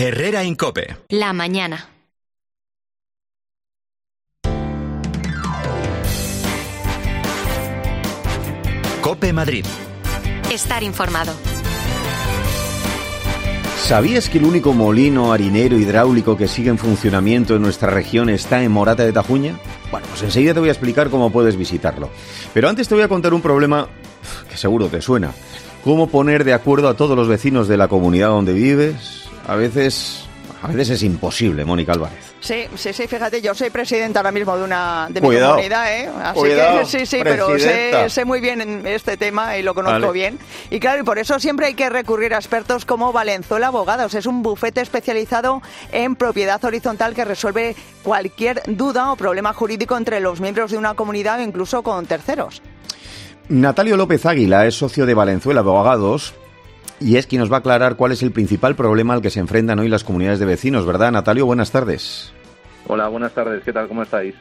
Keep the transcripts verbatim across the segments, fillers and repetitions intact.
Herrera Incope. La mañana. Cope Madrid. Estar informado. ¿Sabías que el único molino harinero hidráulico que sigue en funcionamiento en nuestra región está en Morata de Tajuña? Bueno, pues enseguida te voy a explicar cómo puedes visitarlo. Pero antes te voy a contar un problema que seguro te suena. ¿Cómo poner de acuerdo a todos los vecinos de la comunidad donde vives? A veces, a veces es imposible, Mónica Álvarez. Sí, sí, sí, fíjate, yo soy presidenta ahora mismo de una de Cuidado. mi comunidad, ¿eh? Así Cuidado, que sí, sí, pero sé, sé muy bien este tema y lo conozco Vale. bien. Y claro, y por eso siempre hay que recurrir a expertos como Valenzuela Abogados. Es un bufete especializado en propiedad horizontal que resuelve cualquier duda o problema jurídico entre los miembros de una comunidad o incluso con terceros. Natalio López Águila es socio de Valenzuela Abogados y es quien nos va a aclarar cuál es el principal problema al que se enfrentan hoy las comunidades de vecinos, ¿verdad, Natalio? Buenas tardes. Hola, buenas tardes. ¿Qué tal? ¿Cómo estáis?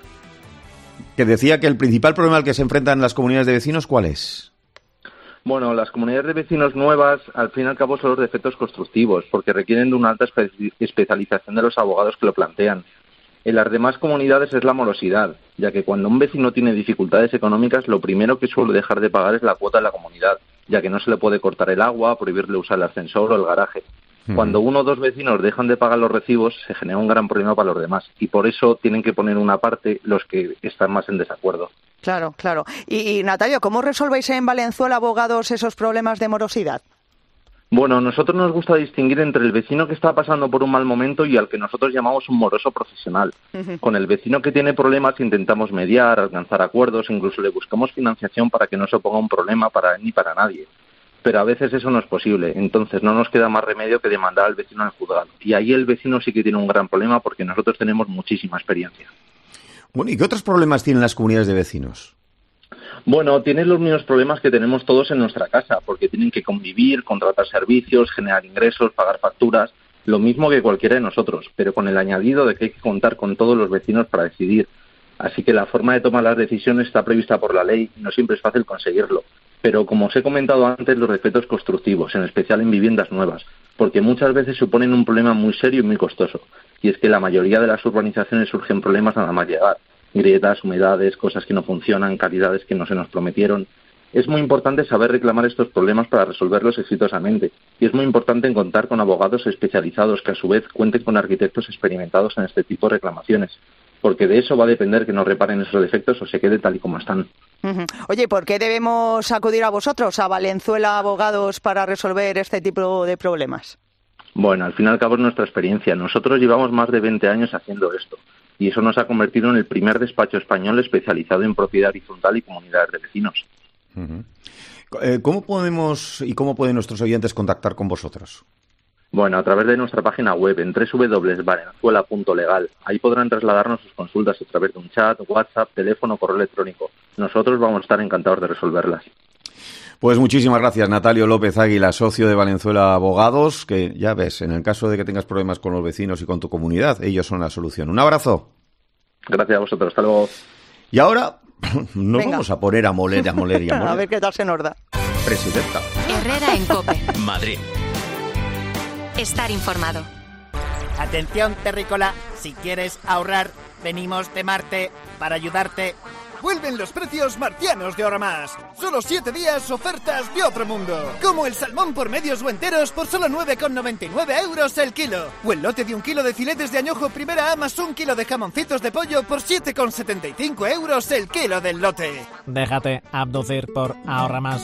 Que decía que el principal problema al que se enfrentan las comunidades de vecinos, ¿cuál es? Bueno, las comunidades de vecinos nuevas, al fin y al cabo, son los defectos constructivos, porque requieren de una alta espe- especialización de los abogados que lo plantean. En las demás comunidades es la morosidad, ya que cuando un vecino tiene dificultades económicas, lo primero que suele dejar de pagar es la cuota de la comunidad, ya que no se le puede cortar el agua, prohibirle usar el ascensor o el garaje. Cuando uno o dos vecinos dejan de pagar los recibos, se genera un gran problema para los demás. Y por eso tienen que poner una parte los que están más en desacuerdo. Claro, claro. Y, y Natalio, ¿cómo resolvéis en Valenzuela Abogados esos problemas de morosidad? Bueno, a nosotros nos gusta distinguir entre el vecino que está pasando por un mal momento y al que nosotros llamamos un moroso profesional. Uh-huh. Con el vecino que tiene problemas intentamos mediar, alcanzar acuerdos, incluso le buscamos financiación para que no se ponga un problema para él ni para nadie. Pero a veces eso no es posible, entonces no nos queda más remedio que demandar al vecino al juzgado. Y ahí el vecino sí que tiene un gran problema porque nosotros tenemos muchísima experiencia. Bueno, ¿y qué otros problemas tienen las comunidades de vecinos? Bueno, tienen los mismos problemas que tenemos todos en nuestra casa, porque tienen que convivir, contratar servicios, generar ingresos, pagar facturas, lo mismo que cualquiera de nosotros, pero con el añadido de que hay que contar con todos los vecinos para decidir. Así que la forma de tomar las decisiones está prevista por la ley y no siempre es fácil conseguirlo. Pero como os he comentado antes, los defectos constructivos, en especial en viviendas nuevas, porque muchas veces suponen un problema muy serio y muy costoso. Y es que la mayoría de las urbanizaciones surgen problemas nada más llegar. Grietas, humedades, cosas que no funcionan, calidades que no se nos prometieron. Es muy importante saber reclamar estos problemas para resolverlos exitosamente. Y es muy importante contar con abogados especializados que a su vez cuenten con arquitectos experimentados en este tipo de reclamaciones. Porque de eso va a depender que nos reparen esos defectos o se quede tal y como están. Uh-huh. Oye, ¿por qué debemos acudir a vosotros, a Valenzuela Abogados, para resolver este tipo de problemas? Bueno, al fin y al cabo es nuestra experiencia. Nosotros llevamos más de veinte años haciendo esto y eso nos ha convertido en el primer despacho español especializado en propiedad horizontal y comunidades de vecinos. Uh-huh. Eh, ¿Cómo podemos y cómo pueden nuestros oyentes contactar con vosotros? Bueno, a través de nuestra página web en doble u doble u doble u punto valenzuela punto legal. Ahí podrán trasladarnos sus consultas a través de un chat, WhatsApp, teléfono, correo electrónico. Nosotros vamos a estar encantados de resolverlas. Pues muchísimas gracias, Natalio López Águila, socio de Valenzuela Abogados, que ya ves, en el caso de que tengas problemas con los vecinos y con tu comunidad, ellos son la solución. Un abrazo. Gracias a vosotros, hasta luego. Y ahora nos Venga. vamos a poner a moler, a moler y a moler. A ver qué tal se nos da. Presidenta. Herrera en Cope. Madrid. Estar informado. Atención, terrícola, si quieres ahorrar, venimos de Marte para ayudarte. Vuelven los precios marcianos de Ahorramás. Solo siete días, ofertas de otro mundo. Como el salmón por medios o enteros por solo nueve con noventa y nueve euros el kilo. O el lote de un kilo de filetes de añojo primera A más un kilo de jamoncitos de pollo por siete con setenta y cinco euros el kilo del lote. Déjate abducir por Ahorramás.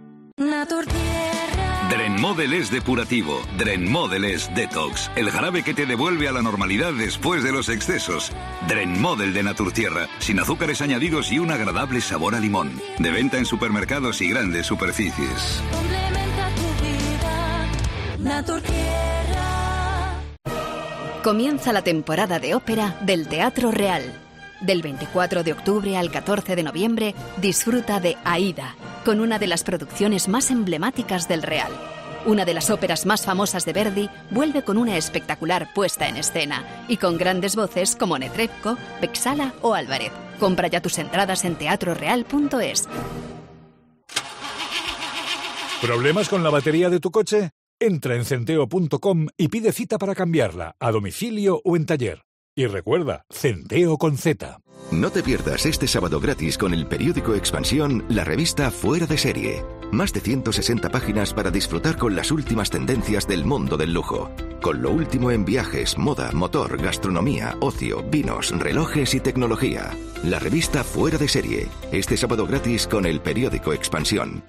Drenmodel es depurativo, Drenmodel es detox, el jarabe que te devuelve a la normalidad después de los excesos. Drenmodel de Naturtierra, sin azúcares añadidos y un agradable sabor a limón. De venta en supermercados y grandes superficies. Complementa tu vida, Naturtierra. Comienza la temporada de ópera del Teatro Real. Del veinticuatro de octubre al catorce de noviembre, disfruta de Aída, con una de las producciones más emblemáticas del Real. Una de las óperas más famosas de Verdi vuelve con una espectacular puesta en escena y con grandes voces como Netrebko, Pexala o Álvarez. Compra ya tus entradas en teatro real punto es. ¿Problemas con la batería de tu coche? Entra en centeo punto com y pide cita para cambiarla, a domicilio o en taller. Y recuerda, Centeo con Z. No te pierdas este sábado gratis con el periódico Expansión, la revista Fuera de Serie. Más de ciento sesenta páginas para disfrutar con las últimas tendencias del mundo del lujo. Con lo último en viajes, moda, motor, gastronomía, ocio, vinos, relojes y tecnología. La revista Fuera de Serie. Este sábado gratis con el periódico Expansión.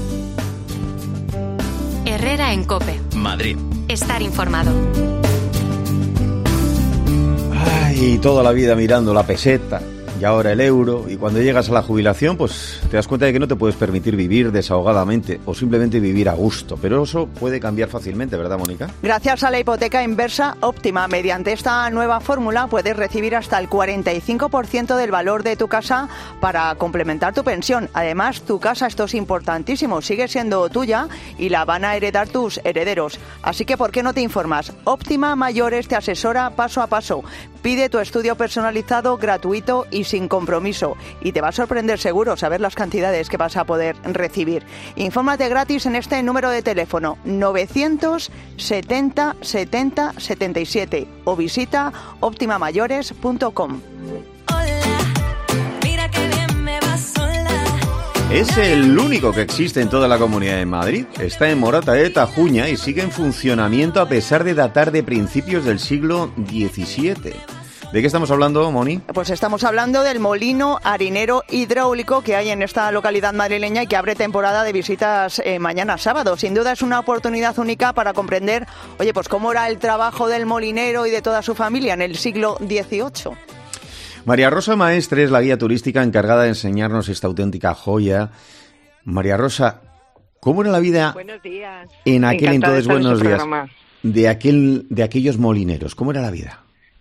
Herrera en COPE. Madrid. Estar informado. Ay, toda la vida mirando la peseta y ahora el euro, y cuando llegas a la jubilación pues te das cuenta de que no te puedes permitir vivir desahogadamente o simplemente vivir a gusto, pero eso puede cambiar fácilmente, ¿verdad, Mónica? Gracias a la hipoteca inversa óptima, mediante esta nueva fórmula puedes recibir hasta el cuarenta y cinco por ciento del valor de tu casa para complementar tu pensión. Además, tu casa, esto es importantísimo, sigue siendo tuya y la van a heredar tus herederos. Así que, ¿por qué no te informas? Óptima Mayores te asesora paso a paso. Pide tu estudio personalizado, gratuito y sin compromiso. Y te va a sorprender seguro saber las cantidades que vas a poder recibir. Infórmate gratis en este número de teléfono novecientos setenta setenta setenta y siete o visita óptima mayores punto com. Es el único que existe en toda la Comunidad de Madrid. Está en Morata de Tajuña y sigue en funcionamiento a pesar de datar de principios del siglo diecisiete. ¿De qué estamos hablando, Moni? Pues estamos hablando del molino harinero hidráulico que hay en esta localidad madrileña y que abre temporada de visitas eh, mañana sábado. Sin duda es una oportunidad única para comprender, oye, pues cómo era el trabajo del molinero y de toda su familia en el siglo dieciocho. María Rosa Maestre es la guía turística encargada de enseñarnos esta auténtica joya. María Rosa, ¿cómo era la vida Buenos días. en aquel Encantada entonces, de estar en buenos su días, programa. de aquel, de aquellos molineros? ¿Cómo era la vida?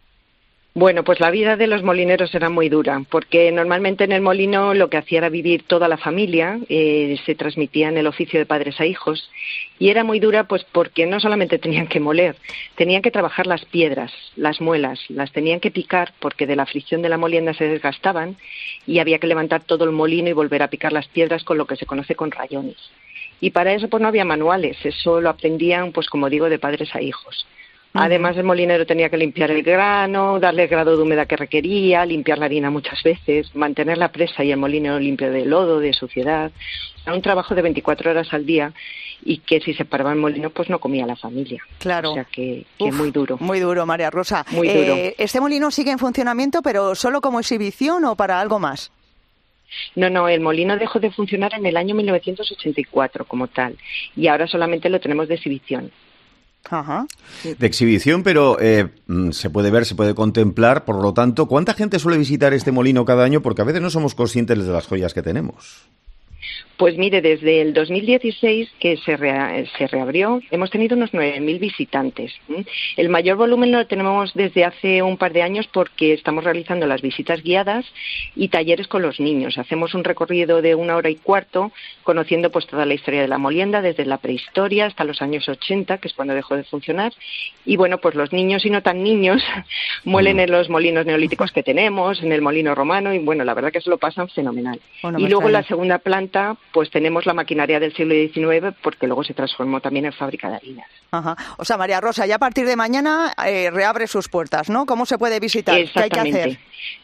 Bueno, pues la vida de los molineros era muy dura, porque normalmente en el molino lo que hacía era vivir toda la familia, eh, se transmitía en el oficio de padres a hijos, y era muy dura pues porque no solamente tenían que moler, tenían que trabajar las piedras, las muelas, las tenían que picar porque de la fricción de la molienda se desgastaban y había que levantar todo el molino y volver a picar las piedras con lo que se conoce con rayones. Y para eso pues no había manuales, eso lo aprendían pues como digo de padres a hijos. Además, el molinero tenía que limpiar el grano, darle el grado de humedad que requería, limpiar la harina muchas veces, mantener la presa y el molino limpio de lodo, de suciedad. Era un trabajo de veinticuatro horas al día y que si se paraba el molino, pues no comía la familia. Claro. O sea que, que Uf, muy duro. Muy duro, María Rosa. Muy eh, duro. ¿Este molino sigue en funcionamiento, pero solo como exhibición o para algo más? No, no, el molino dejó de funcionar en el año mil novecientos ochenta y cuatro como tal y ahora solamente lo tenemos de exhibición. Ajá. De exhibición, pero eh, se puede ver, se puede contemplar, por lo tanto, ¿cuánta gente suele visitar este molino cada año? Porque a veces no somos conscientes de las joyas que tenemos. Pues mire, desde el dos mil dieciséis que se, re, se reabrió, hemos tenido unos nueve mil visitantes. El mayor volumen lo tenemos desde hace un par de años porque estamos realizando las visitas guiadas y talleres con los niños. Hacemos un recorrido de una hora y cuarto, conociendo pues toda la historia de la molienda, desde la prehistoria hasta los años ochenta, que es cuando dejó de funcionar. Y bueno, pues los niños y no tan niños muelen en los molinos neolíticos que tenemos, en el molino romano, y bueno, la verdad que se lo pasan fenomenal. Bueno, y luego en la segunda planta pues tenemos la maquinaria del siglo diecinueve porque luego se transformó también en fábrica de harinas. Ajá. O sea, María Rosa, ya a partir de mañana eh, reabre sus puertas, ¿no? ¿Cómo se puede visitar? ¿Qué hay que hacer?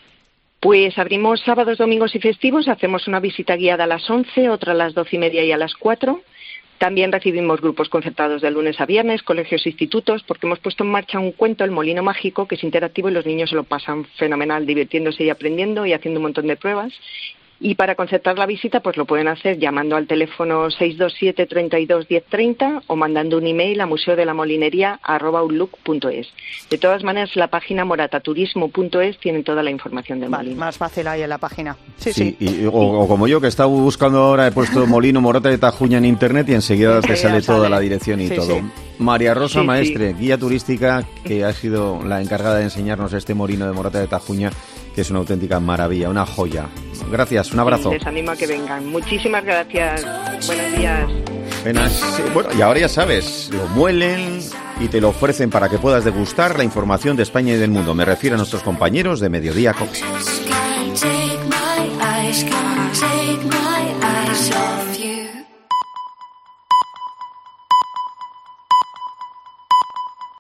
Pues abrimos sábados, domingos y festivos, hacemos una visita guiada a las once, otra a las doce y media y a las cuatro. También recibimos grupos concertados de lunes a viernes, colegios e institutos, porque hemos puesto en marcha un cuento, El Molino Mágico, que es interactivo y los niños se lo pasan fenomenal, divirtiéndose y aprendiendo y haciendo un montón de pruebas. Y para concertar la visita, pues lo pueden hacer llamando al teléfono seis dos siete, treinta y dos, diez treinta o mandando un email a museo de la molinería arroba outlook punto es. De todas maneras, la página morataturismo punto es tiene toda la información del vale, molino. Más fácil ahí en la página. Sí, sí. sí. Y, o, o como yo, que estaba buscando ahora, he puesto Molino Morata de Tajuña en internet y enseguida te sale, sale toda la dirección y sí, todo. Sí. María Rosa sí, Maestre, sí. guía turística, que ha sido la encargada de enseñarnos este molino de Morata de Tajuña, que es una auténtica maravilla, una joya. Gracias, un abrazo. Sí, les animo a que vengan. Muchísimas gracias. Buenos días. Buenas. Bueno, y ahora ya sabes, lo muelen y te lo ofrecen para que puedas degustar la información de España y del mundo. Me refiero a nuestros compañeros de Mediodía COPE.